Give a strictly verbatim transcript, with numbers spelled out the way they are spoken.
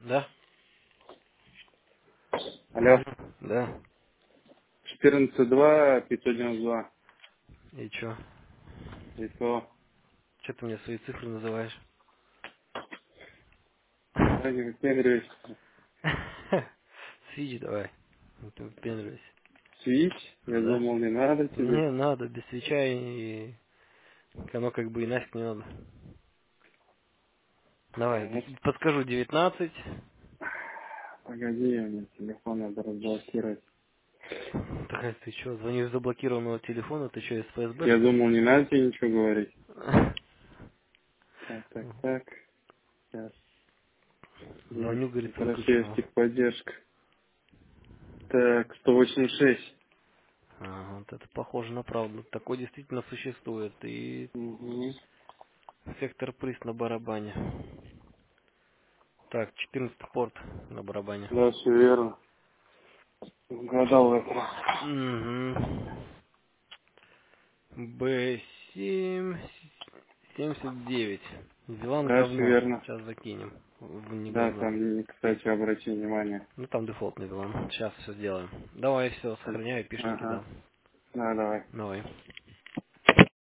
Да? Алло. Да. четырнадцать два, пятьсот девяносто два. И чё? И то. Чё ты мне свои цифры называешь? Да, не выпендривайся. Свич давай. Не ты выпендривайся. Свич? Я Да? думал, не надо тебе. Не надо, без свеча и оно как бы и нафиг не надо. Давай, Вот. д- подскажу девятнадцать. Погоди, у меня телефон надо разблокировать. Так, ты чё, звонишь с заблокированного телефона, ты чё, из Ф С Б Я что ли? думал, не надо тебе ничего говорить. Так, так, так. Сейчас. Звоню, Есть. говорит, с Россия выключенного. техподдержка. Так, сто восемьдесят шесть. А, вот это похоже на правду. Такое действительно существует. И Угу. сектор приз на барабане. Так, четырнадцатый порт на барабане. Да, все верно. Угадал это. Угу. Б семь семьдесят девять. Зеланд Да, все говно. верно. Сейчас закинем. В не Да, говно. там, кстати, обрати внимание. Ну там дефолтный Зеланд. Сейчас все сделаем. Давай, все, сохраняю, пиши, Ага. кидал. Да, давай. Давай.